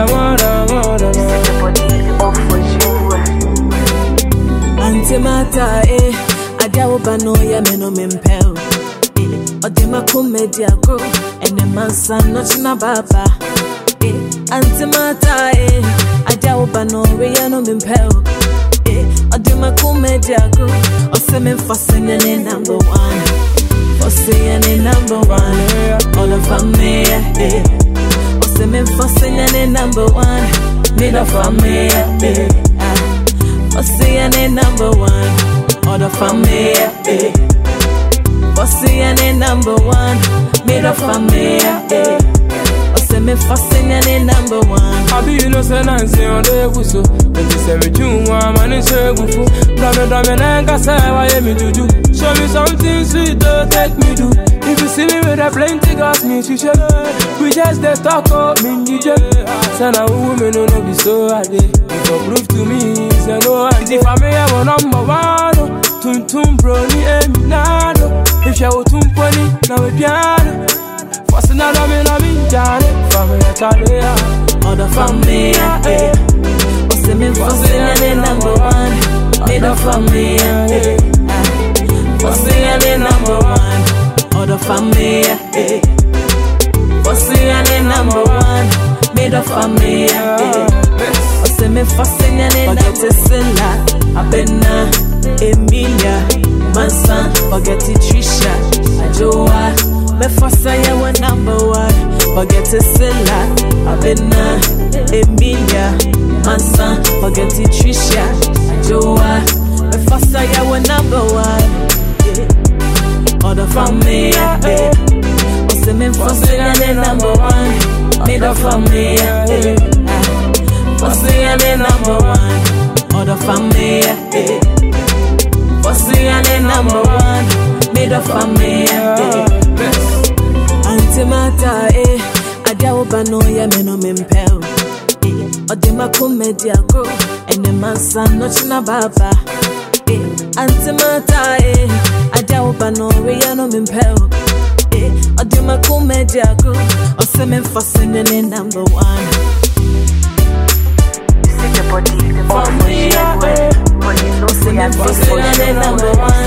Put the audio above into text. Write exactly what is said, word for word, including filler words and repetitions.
I want, I want, I want. Set your body up for you. Antimata, eh, Adiawoba no ya meno mimpel. Eh, Odema kumedia go, and the man son not na baba. Eh, Antimata, eh, Adiawoba no ya no mimpel. Eh, Odema kumedia go, Osemen for singing number one. For singing number one, all of family, eh. Osemen for singing number one, made of family, eh. For singing number one, all the family, eh. For singing number one, made of family, eh. Osemen for singing number one. I be innocent and say on the buso. twenty-seven June, man is a goofu. Dame dame nenga say why me do do. Show me something sweet, don't take me do. If you see me with a plenty gas, me she share. We just the talk up, me you just. Say now women no no be so hard. If you prove to me, say no. And if I may have a number one, tum tum brony eminado. If you tum pony, now we piano. First another me na me jare. Family Italia, all the family, eh. Osemen for singing number one, made of family, eh. For singing number one, all the family, eh. For singing number one, made of family, eh. Osemen for singing number Silla, Abena, Emilia, Manson, forget Trisha, Ajoa. Me for say you number one, forget Silla, Abena, Emilia, Manson, forget Trisha, Ajoa. Me for say you number one, yeah. All the family, eh. Osemen for singing number one, made of family, eh. For singing number one, all the family, eh. For singing number one, made of family, eh. Antimata, eh. Adiawoba no ya meno mimpel. Eh. Odema kumedia go, and the man son not na baba. Eh. Antimata, eh. Adiawoba no ya no mimpel. Eh. Odema kumedia go, Osemen for singing number one. Set your body up for you. Osemen for singing number one.